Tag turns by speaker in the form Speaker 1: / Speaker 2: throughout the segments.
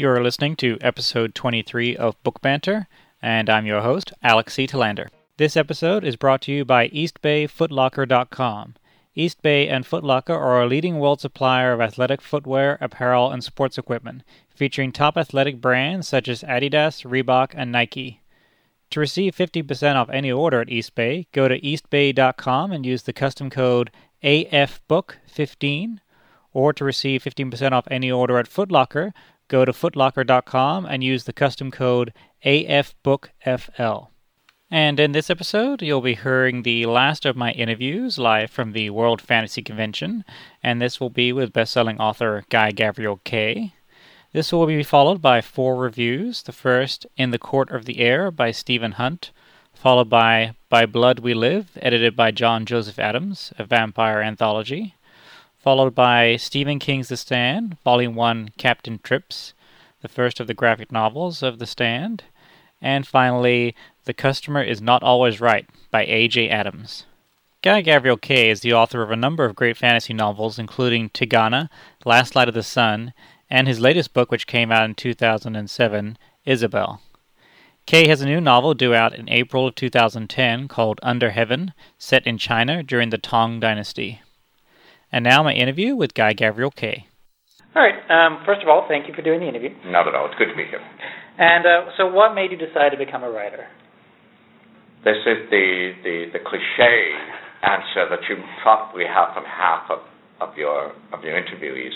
Speaker 1: You're listening to episode 23 of Book Banter, and I'm your host, Alex C. Talander. This episode is brought to you by EastBayFootlocker.com. East Bay and Foot Locker are a leading world supplier of athletic footwear, apparel, and sports equipment, featuring top athletic brands such as Adidas, Reebok, and Nike. To receive 50% off any order at East Bay, go to eastbay.com and use the custom code AFBOOK15, or to receive 15% off any order at Foot Locker, go to footlocker.com and use the custom code AFBOOKFL. And in this episode, you'll be hearing the last of my interviews live from the World Fantasy Convention, and this will be with best-selling author Guy Gavriel Kay. This will be followed by 4 reviews. The first, In the Court of the Air by Stephen Hunt, followed by Blood We Live, edited by John Joseph Adams, a vampire anthology, followed by Stephen King's The Stand, Volume 1, Captain Trips, the first of the graphic novels of The Stand, and finally, The Customer Is Not Always Right by A.J. Adams. Guy Gavriel Kay is the author of a number of great fantasy novels, including Tigana, Last Light of the Sun, and his latest book, which came out in 2007, Isabel. Kay has a new novel due out in April of 2010 called Under Heaven, set in China during the Tang Dynasty. And now my interview with Guy Gavriel Kay.
Speaker 2: All right. First of all, thank you for doing the interview.
Speaker 3: Not at all. It's good to be here.
Speaker 2: And so what made you decide to become a writer?
Speaker 3: This is the cliche answer that you probably have from half of your interviewees.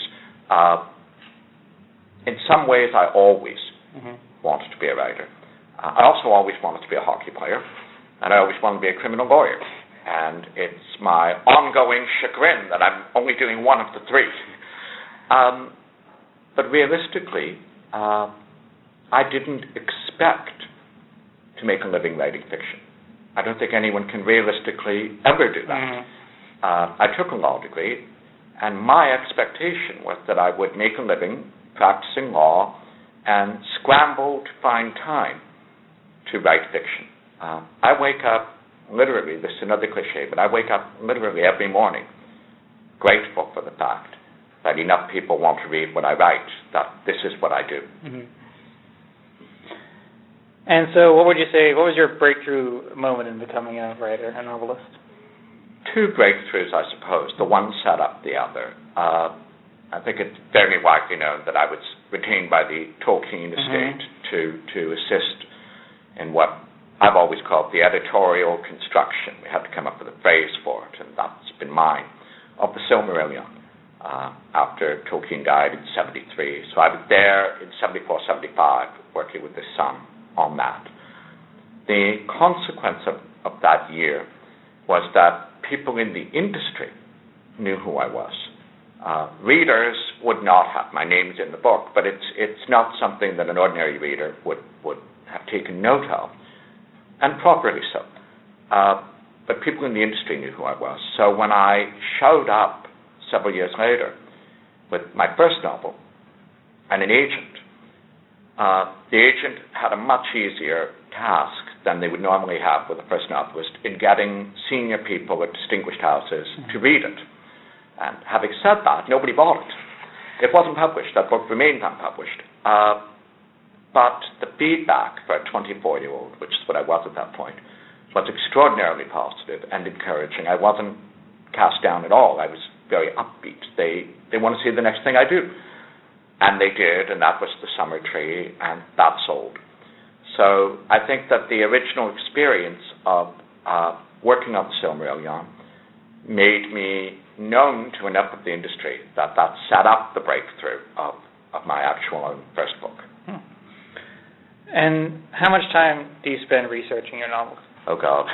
Speaker 3: In some ways, I always wanted to be a writer. I also always wanted to be a hockey player, and I always wanted to be a criminal lawyer. And it's my ongoing chagrin that I'm only doing one of the 3. But realistically, I didn't expect to make a living writing fiction. I don't think anyone can realistically ever do that. I took a law degree, and my expectation was that I would make a living practicing law and scramble to find time to write fiction. I wake up literally, this is another cliche, but I wake up literally every morning grateful for the fact that enough people want to read what I write, that this is what I do.
Speaker 2: And so what would you say, what was your breakthrough moment in becoming a writer, a novelist?
Speaker 3: 2 breakthroughs, I suppose. The one set up the other. I think it's very widely known that I was retained by the Tolkien estate to assist in what I've always called the editorial construction. We had to come up with a phrase for it, and that's been mine, of the Silmarillion, after Tolkien died in 73. So I was there in 74, 75, working with his son on that. The consequence of that year was that people in the industry knew who I was. Readers would not have. My name's in the book, but it's not something that an ordinary reader would have taken note of. And properly so. But people in the industry knew who I was. So when I showed up several years later with my first novel and an agent, the agent had a much easier task than they would normally have with a first novelist in getting senior people at distinguished houses to read it. And having said that, nobody bought it. It wasn't published. That book remained unpublished. But the feedback for a 24-year-old, which is what I was at that point, was extraordinarily positive and encouraging. I wasn't cast down at all. I was very upbeat. They want to see the next thing I do. And they did, and that was The Summer Tree, and that sold. So I think that the original experience of working on the Silmarillion made me known to enough of the industry that set up the breakthrough of my actual own first book.
Speaker 2: And how much time do you spend researching your novels?
Speaker 3: Oh, God.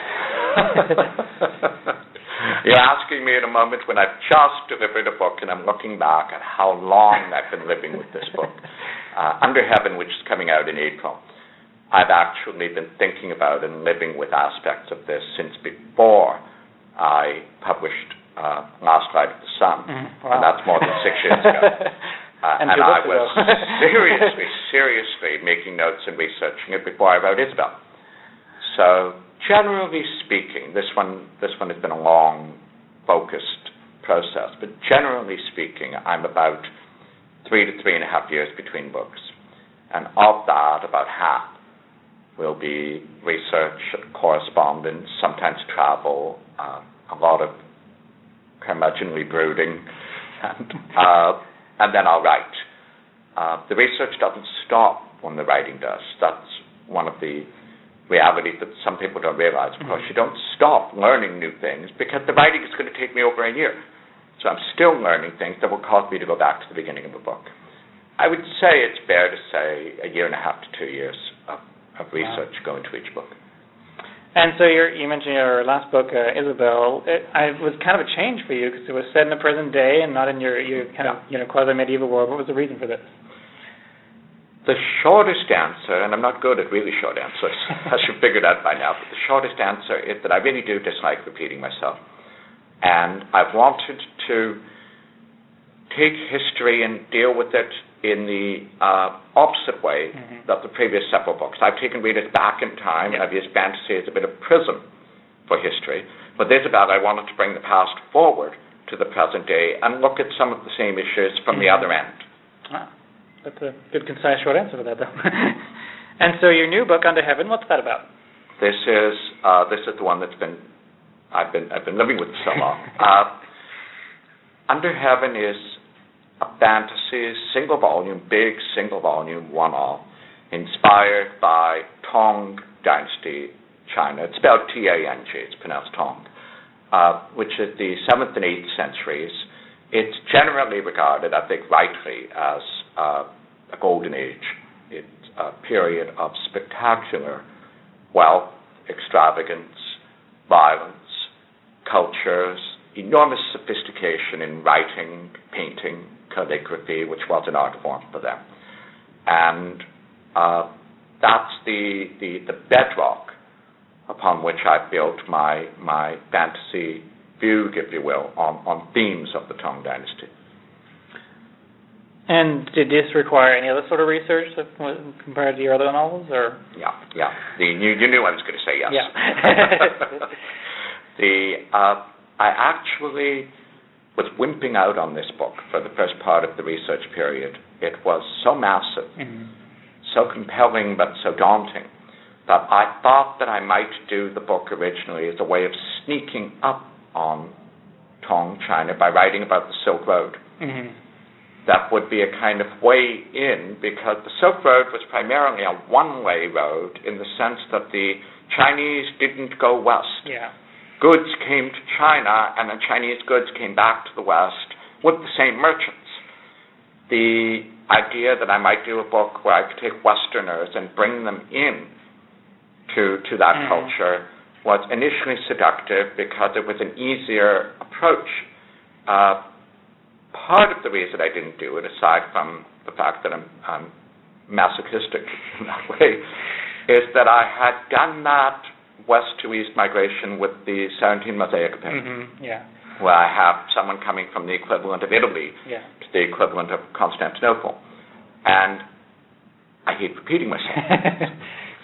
Speaker 3: You're asking me at a moment when I've just delivered a book and I'm looking back at how long I've been living with this book. Under Heaven, which is coming out in April, I've actually been thinking about and living with aspects of this since before I published Last Light of the Sun.
Speaker 2: Wow.
Speaker 3: And that's more than 6 years ago. And I was seriously making notes and researching it before I wrote Isabel. So, generally speaking, this one has been a long, focused process. But generally speaking, I'm about 3 to 3.5 years between books. And of that, about half will be research, correspondence, sometimes travel, a lot of curmudgeonly brooding, and then I'll write. The research doesn't stop when the writing does. That's one of the realities that some people don't realize. Of course, you don't stop learning new things because the writing is going to take me over a year. So I'm still learning things that will cause me to go back to the beginning of a book. I would say it's fair to say a year and a half to 2 years of research going to each book.
Speaker 2: And so you mentioned your last book, Isabel. It was kind of a change for you because it was set in the present day and not in your kind of quasi-medieval world. What was the reason for this?
Speaker 3: The shortest answer, and I'm not good at really short answers, as you've figured out by now, but the shortest answer is that I really do dislike repeating myself. And I've wanted to take history and deal with it in the opposite way that the previous several books. I've taken readers back in time, and I've used fantasy as a bit of prism for history. But Isabel, I wanted to bring the past forward to the present day and look at some of the same issues from the other end.
Speaker 2: That's a good, concise, short answer for that, though. And so your new book, Under Heaven, what's that about?
Speaker 3: This is the one I've been living with so long. Under Heaven is a fantasy, big single volume, one-off, inspired by Tang Dynasty China. It's spelled T-A-N-G, it's pronounced Tang, which is the 7th and 8th centuries. It's generally regarded, I think rightly, as a golden age. It's a period of spectacular wealth, extravagance, violence, cultures, enormous sophistication in writing, painting, calligraphy, which was an art form for them. And that's the bedrock upon which I built my fantasy fugue, if you will, on themes of the Tang Dynasty. And
Speaker 2: did this require any other sort of research compared to your other novels, or?
Speaker 3: Yeah. You knew I was going to say yes.
Speaker 2: Yeah.
Speaker 3: I actually was wimping out on this book for the first part of the research period. It was so massive, so compelling, but so daunting, that I thought that I might do the book originally as a way of sneaking up on Tang China by writing about the Silk Road. That would be a kind of way in, because the Silk Road was primarily a one-way road in the sense that the Chinese didn't go west.
Speaker 2: Yeah.
Speaker 3: Goods came to China, and then Chinese goods came back to the West with the same merchants. The idea that I might do a book where I could take Westerners and bring them in to that culture was initially seductive because it was an easier approach. Part of the reason I didn't do it, aside from the fact that I'm masochistic in that way, is that I had done that west to east migration with the Sarantine Mosaic painting, where I have someone coming from the equivalent of Italy to the equivalent of Constantinople. And I hate repeating myself.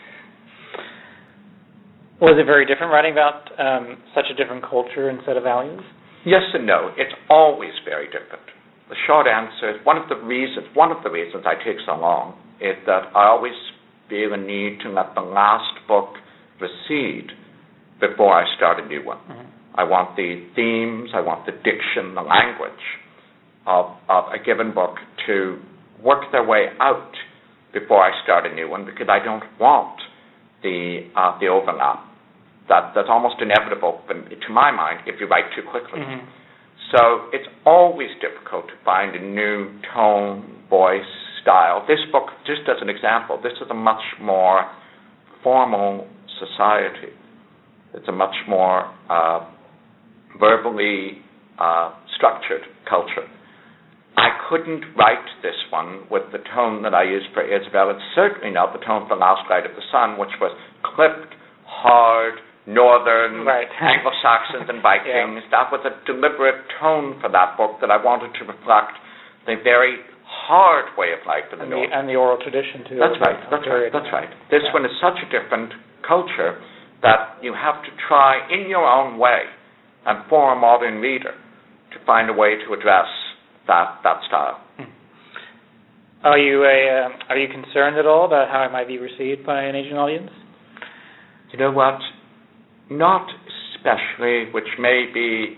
Speaker 2: Was it very different writing about such a different culture and set of values?
Speaker 3: Yes and no. It's always very different. The short answer is one of the reasons I take so long is that I always feel a need to let the last book recede before I start a new one. I want the themes, I want the diction, the language of a given book to work their way out before I start a new one, because I don't want the overlap that's almost inevitable to my mind if you write too quickly. So it's always difficult to find a new tone, voice, style. This book, just as an example, this is a much more formal society. It's a much more verbally structured culture. I couldn't write this one with the tone that I used for Isabel. It's certainly not the tone for Last Light of the Sun, which was clipped, hard, northern, Anglo-Saxons and Vikings. That was a deliberate tone for that book that I wanted to reflect the very hard way of life in the North.
Speaker 2: And the oral tradition, too.
Speaker 3: That's right. This one is such a different culture that you have to try in your own way and for a modern reader to find a way to address that style.
Speaker 2: Are you concerned at all about how it might be received by an Asian audience?
Speaker 3: You know what? Not especially, which may be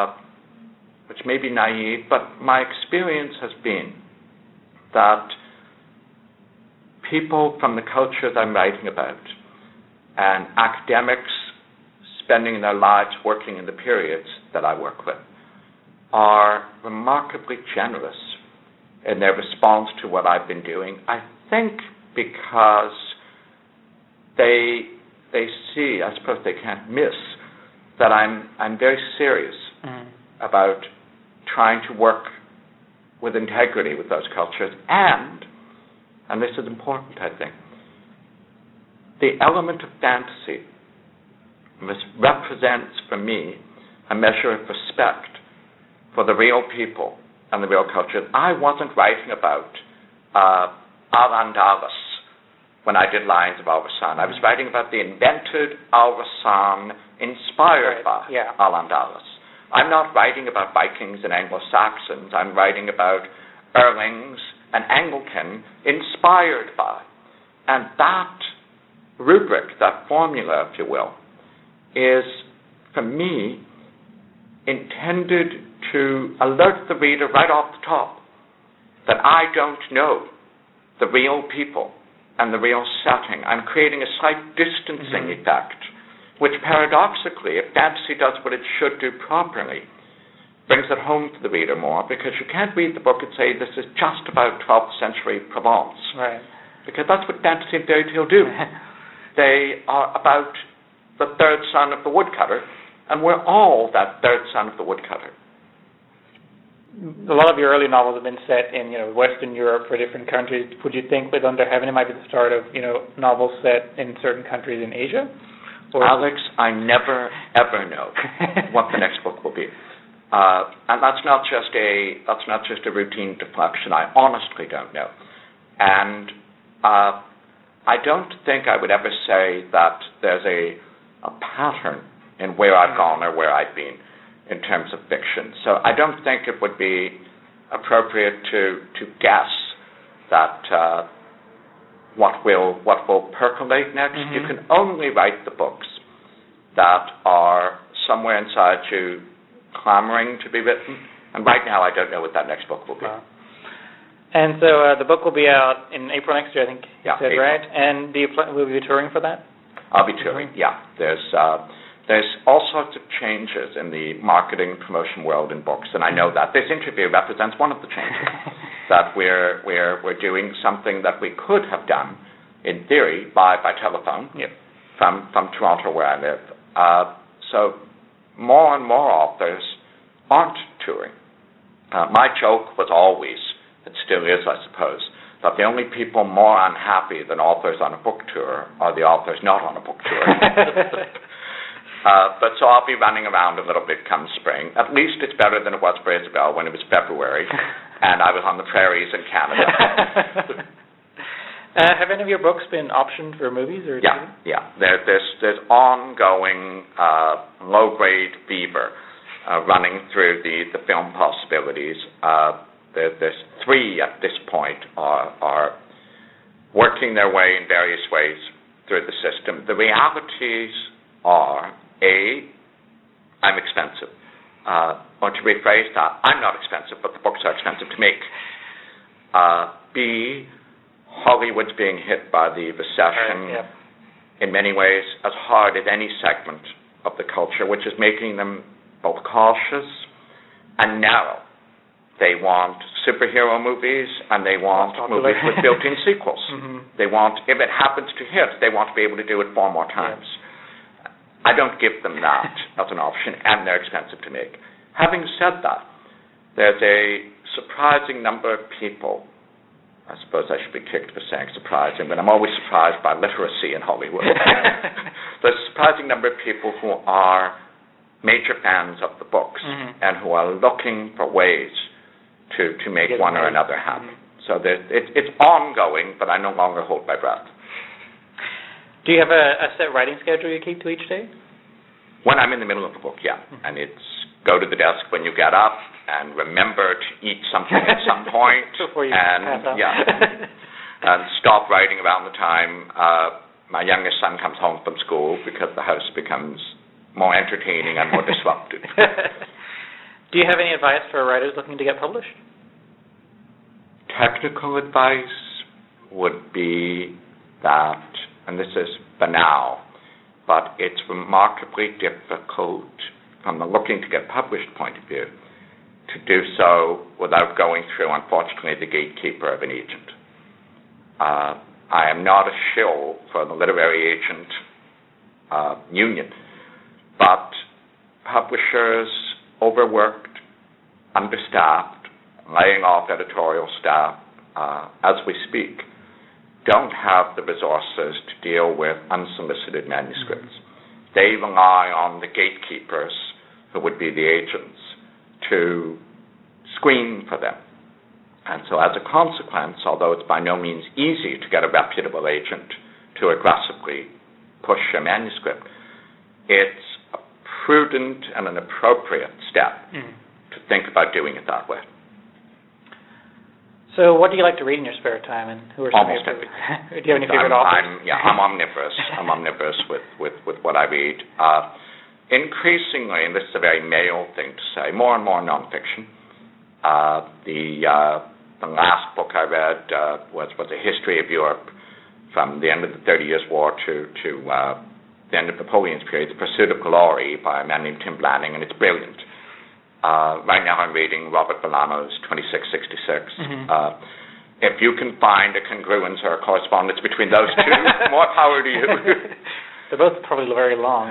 Speaker 3: naive, but my experience has been that people from the culture that I'm writing about and academics spending their lives working in the periods that I work with are remarkably generous in their response to what I've been doing. I think because they see, I suppose they can't miss, that I'm very serious about trying to work with integrity with those cultures, and this is important, I think, the element of fantasy represents for me a measure of respect for the real people and the real culture. I wasn't writing about Al-Andalus when I did Lions of Al-Rasan. I was writing about the invented Al-Rasan inspired by Al-Andalus. I'm not writing about Vikings and Anglo-Saxons. I'm writing about Erlings and Anglican inspired by. And that rubric, that formula, if you will, is, for me, intended to alert the reader right off the top that I don't know the real people and the real setting. I'm creating a slight distancing effect, which paradoxically, if fantasy does what it should do properly, brings it home to the reader more, because you can't read the book and say this is just about 12th century Provence.
Speaker 2: Right.
Speaker 3: Because that's what fantasy and fairy tale do. They are about the third son of the woodcutter, and we're all that third son of the woodcutter.
Speaker 2: A lot of your early novels have been set in, Western Europe or different countries. Would you think with Under Heaven it might be the start of, novels set in certain countries in Asia? Or
Speaker 3: Alex, I never ever know what the next book will be, and that's not just a routine deflection. I honestly don't know, and I don't think I would ever say that there's a pattern in where I've gone or where I've been in terms of fiction. So I don't think it would be appropriate to guess that what will percolate next. You can only write the books that are somewhere inside you clamoring to be written. And right now I don't know what that next book will be.
Speaker 2: Wow. And so the book will be out in April next year, I think you said,
Speaker 3: April.
Speaker 2: right? And will you be touring for that?
Speaker 3: I'll be touring, yeah. There's all sorts of changes in the marketing promotion world in books, and I know that. This interview represents one of the changes, that we're doing something that we could have done, in theory, by telephone from Toronto, where I live. So more and more authors aren't touring. My joke was always, it still is, I suppose, that the only people more unhappy than authors on a book tour are the authors not on a book tour. But so I'll be running around a little bit come spring. At least it's better than it was for Isabel when it was February, and I was on the prairies in Canada.
Speaker 2: Have any of your books been optioned for movies or TV?
Speaker 3: Yeah. There's ongoing low-grade fever running through the film possibilities. There's 3 at this point are working their way in various ways through the system. The realities are, A, I'm expensive. Or to rephrase that, I'm not expensive, but the books are expensive to make. B, Hollywood's being hit by the recession in many ways as hard as any segment of the culture, which is making them both cautious and narrow. They want superhero movies, and they want movies with built-in sequels. They want, if it happens to hit, they want to be able to do it 4 more times. I don't give them that as an option, and they're expensive to make. Having said that, there's a surprising number of people, I suppose I should be kicked for saying surprising, but I'm always surprised by literacy in Hollywood. There's a surprising number of people who are major fans of the books and who are looking for ways to make one or another happen. So it's ongoing, but I no longer hold my breath.
Speaker 2: Do you have a set writing schedule you keep to each day?
Speaker 3: When I'm in the middle of a book, yeah. And it's go to the desk when you get up and remember to eat something at some point.
Speaker 2: Before you
Speaker 3: and
Speaker 2: pass out.
Speaker 3: Yeah. And stop writing around the time my youngest son comes home from school, because the house becomes more entertaining and more disruptive.
Speaker 2: Do you have any advice for writers looking to get published?
Speaker 3: Technical advice would be that, and this is banal, but it's remarkably difficult from the looking to get published point of view to do so without going through, unfortunately, the gatekeeper of an agent. I am not a shill for the literary agent union, but publishers overworked, understaffed, laying off editorial staff as we speak, don't have the resources to deal with unsolicited manuscripts. They rely on the gatekeepers, who would be the agents, to screen for them. And so as a consequence, although it's by no means easy to get a reputable agent to aggressively push a manuscript, it's a prudent and an appropriate step to think about doing it that way.
Speaker 2: So what do you like to read in your spare time, and who are some
Speaker 3: Almost
Speaker 2: of your
Speaker 3: everything.
Speaker 2: Do you have any favorite authors?
Speaker 3: I'm omnivorous. I'm omnivorous with what I read. Increasingly, and this is a very male thing to say, more and more nonfiction. The last book I read was a history of Europe from the end of the 30 Years' War to the end of Napoleon's period, The Pursuit of Glory by a man named Tim Blanning, and it's brilliant. Right now I'm reading Robert Bolano's 2666. If you can find a congruence or a correspondence between those two, more power to you.
Speaker 2: They're both probably very long.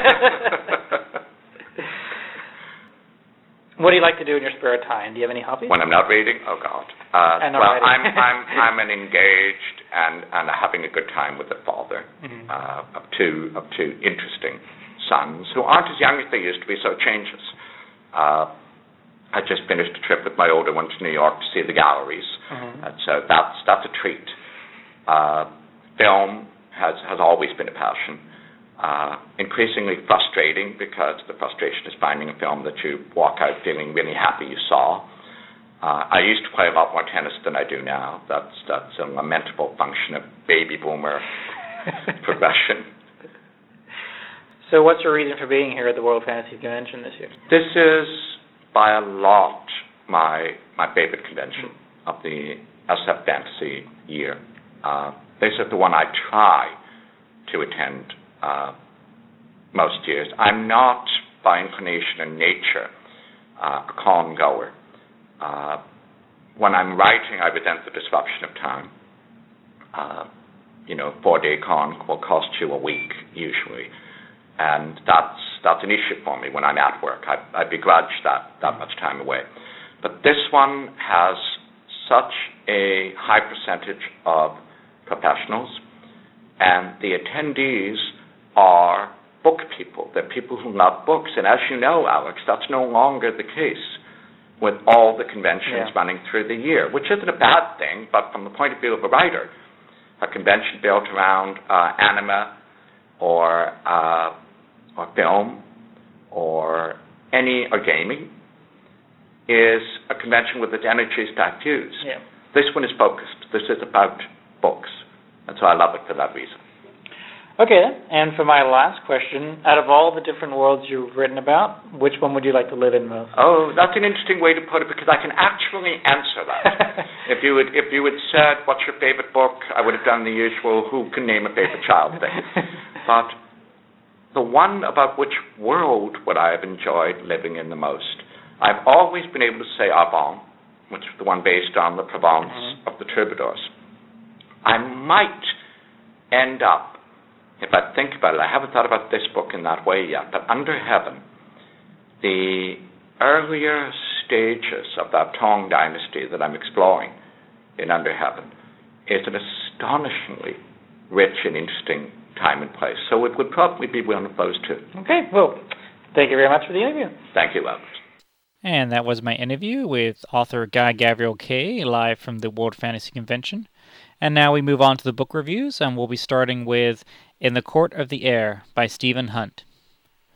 Speaker 2: What do you like to do in your spare time? Do you have any hobbies?
Speaker 3: When I'm not reading? Oh, God. I'm an engaged and having a good time with a father of two interesting sons who aren't as young as they used to be, so it changes. I just finished a trip with my older one to New York to see the galleries, and so that's a treat. Film has always been a passion. Increasingly frustrating, because the frustration is finding a film that you walk out feeling really happy you saw. I used to play a lot more tennis than I do now. That's a lamentable function of baby boomer progression.
Speaker 2: So what's your reason for being here at the World Fantasy Convention this year?
Speaker 3: This is, by a lot, my favorite convention of the SF Fantasy year. This is the one I try to attend most years. I'm not, by inclination and nature, a con goer. When I'm writing, I resent the disruption of time. 4-day con will cost you a week, usually. And that's an issue for me when I'm at work. I begrudge that much time away. But this one has such a high percentage of professionals, and the attendees are book people. They're people who love books. And as you know, Alex, that's no longer the case with all the conventions running through the year, which isn't a bad thing, but from the point of view of a writer, a convention built around anime or film or gaming is a convention with its energy stacked views.
Speaker 2: Yeah.
Speaker 3: This one is focused. This is about books, and so I love it for that reason.
Speaker 2: Okay, then. And for my last question, out of all the different worlds you've written about, which one would you like to live in most?
Speaker 3: Oh, that's an interesting way to put it, because I can actually answer that. If you had said, what's your favorite book, I would have done the usual, who can name a favorite child thing. But the one about which world would I have enjoyed living in the most, I've always been able to say Arban, which is the one based on the Provence of the Troubadours. I might end up, if I think about it, I haven't thought about this book in that way yet, but Under Heaven, the earlier stages of that Tang dynasty that I'm exploring in Under Heaven is an astonishingly rich and interesting time and place. So it would probably be one of those two.
Speaker 2: Okay, well, thank you very much for the interview.
Speaker 3: Thank you, Albert.
Speaker 1: And that was my interview with author Guy Gavriel Kay, live from the World Fantasy Convention. And now we move on to the book reviews, and we'll be starting with In the Court of the Air by Stephen Hunt.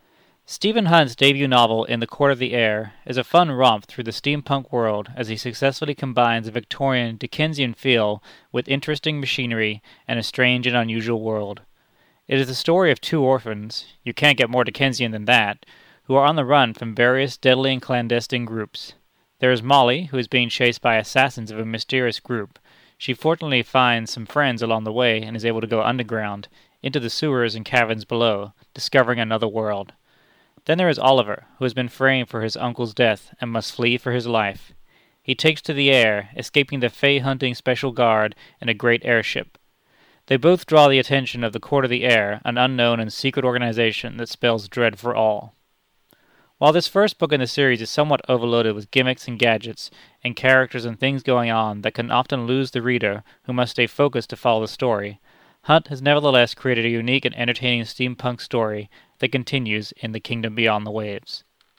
Speaker 1: Stephen Hunt's debut novel, In the Court of the Air, is a fun romp through the steampunk world as he successfully combines a Victorian Dickensian feel with interesting machinery and a strange and unusual world. It is the story of two orphans, you can't get more Dickensian than that, who are on the run from various deadly and clandestine groups. There is Molly, who is being chased by assassins of a mysterious group. She fortunately finds some friends along the way and is able to go underground, into the sewers and caverns below, discovering another world. Then there is Oliver, who has been framed for his uncle's death and must flee for his life. He takes to the air, escaping the Fey-hunting special guard in a great airship. They both draw the attention of the Court of the Air, an unknown and secret organization that spells dread for all. While this first book in the series is somewhat overloaded with gimmicks and gadgets, and characters and things going on that can often lose the reader, who must stay focused to follow the story, Hunt has nevertheless created a unique and entertaining steampunk story that continues in The Kingdom Beyond the Waves.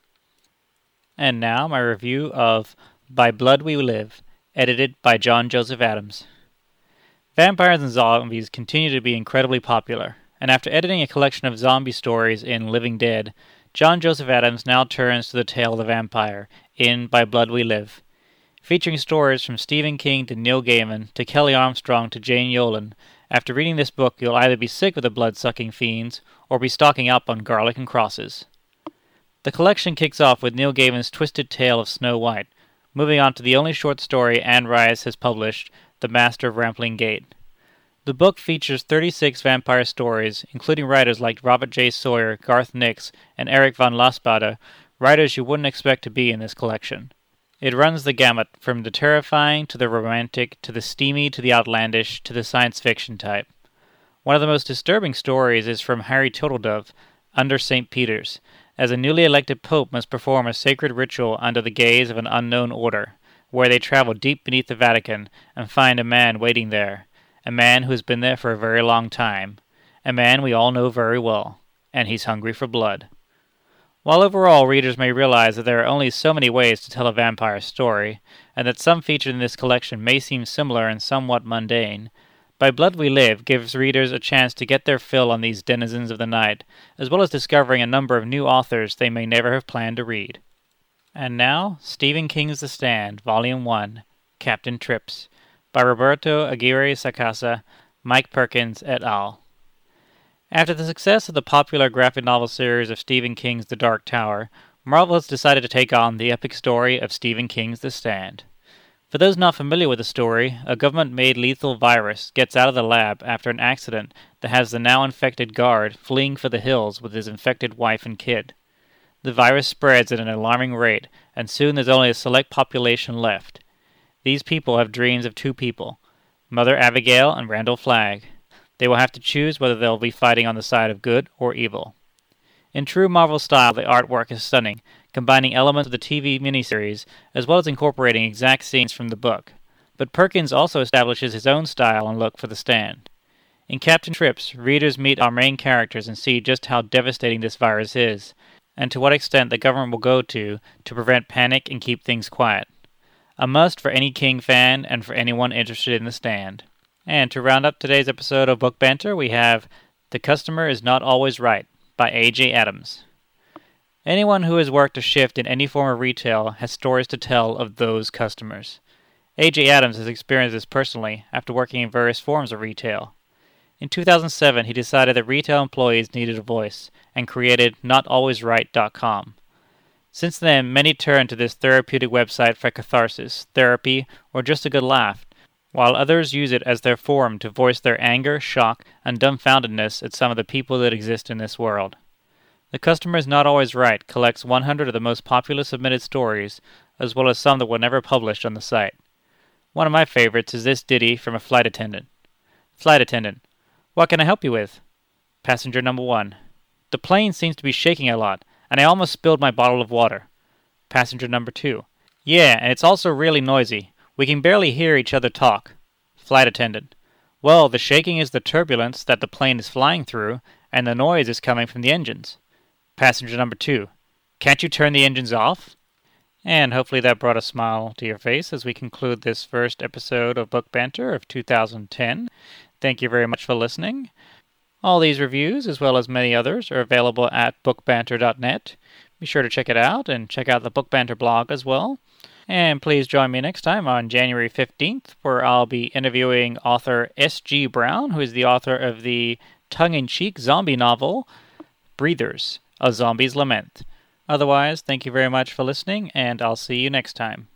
Speaker 1: And now my review of By Blood We Live, edited by John Joseph Adams. Vampires and zombies continue to be incredibly popular, and after editing a collection of zombie stories in Living Dead, John Joseph Adams now turns to the tale of the vampire in By Blood We Live. Featuring stories from Stephen King to Neil Gaiman to Kelly Armstrong to Jane Yolen, after reading this book you'll either be sick of the blood-sucking fiends or be stocking up on garlic and crosses. The collection kicks off with Neil Gaiman's twisted tale of Snow White, moving on to the only short story Anne Rice has published, The Master of Rampling Gate. The book features 36 vampire stories, including writers like Robert J. Sawyer, Garth Nix, and Eric von Lustbader, writers you wouldn't expect to be in this collection. It runs the gamut, from the terrifying to the romantic, to the steamy to the outlandish, to the science fiction type. One of the most disturbing stories is from Harry Turtledove, Under St. Peter's, as a newly elected pope must perform a sacred ritual under the gaze of an unknown order, where they travel deep beneath the Vatican and find a man waiting there, a man who has been there for a very long time, a man we all know very well, and he's hungry for blood. While overall readers may realize that there are only so many ways to tell a vampire story, and that some featured in this collection may seem similar and somewhat mundane, By Blood We Live gives readers a chance to get their fill on these denizens of the night, as well as discovering a number of new authors they may never have planned to read. And now, Stephen King's The Stand, Volume 1, Captain Trips, by Roberto Aguirre Sacasa, Mike Perkins, et al. After the success of the popular graphic novel series of Stephen King's The Dark Tower, Marvel has decided to take on the epic story of Stephen King's The Stand. For those not familiar with the story, a government-made lethal virus gets out of the lab after an accident that has the now-infected guard fleeing for the hills with his infected wife and kid. The virus spreads at an alarming rate, and soon there's only a select population left. These people have dreams of two people, Mother Abigail and Randall Flagg. They will have to choose whether they'll be fighting on the side of good or evil. In true Marvel style, the artwork is stunning, combining elements of the TV miniseries as well as incorporating exact scenes from the book. But Perkins also establishes his own style and look for The Stand. In Captain Trips, readers meet our main characters and see just how devastating this virus is, and to what extent the government will go to prevent panic and keep things quiet. A must for any King fan and for anyone interested in The Stand. And to round up today's episode of Book Banter, we have The Customer is Not Always Right, by A.J. Adams. Anyone who has worked a shift in any form of retail has stories to tell of those customers. A.J. Adams has experienced this personally after working in various forms of retail. In 2007, he decided that retail employees needed a voice and created NotAlwaysRight.com. Since then, many turn to this therapeutic website for catharsis, therapy, or just a good laugh, while others use it as their forum to voice their anger, shock, and dumbfoundedness at some of the people that exist in this world. The Customer is Not Always Right collects 100 of the most popular submitted stories, as well as some that were never published on the site. One of my favorites is this ditty from a flight attendant. Flight attendant: What can I help you with? Passenger number 1: The plane seems to be shaking a lot, and I almost spilled my bottle of water. Passenger number 2: Yeah, and it's also really noisy. We can barely hear each other talk. Flight attendant: Well, the shaking is the turbulence that the plane is flying through, and the noise is coming from the engines. Passenger number 2: Can't you turn the engines off? And hopefully that brought a smile to your face as we conclude this first episode of Book Banter of 2010. Thank you very much for listening. All these reviews, as well as many others, are available at bookbanter.net. Be sure to check it out and check out the Book Banter blog as well. And please join me next time on January 15th, where I'll be interviewing author S.G. Brown, who is the author of the tongue-in-cheek zombie novel, Breathers, A Zombie's Lament. Otherwise, thank you very much for listening, and I'll see you next time.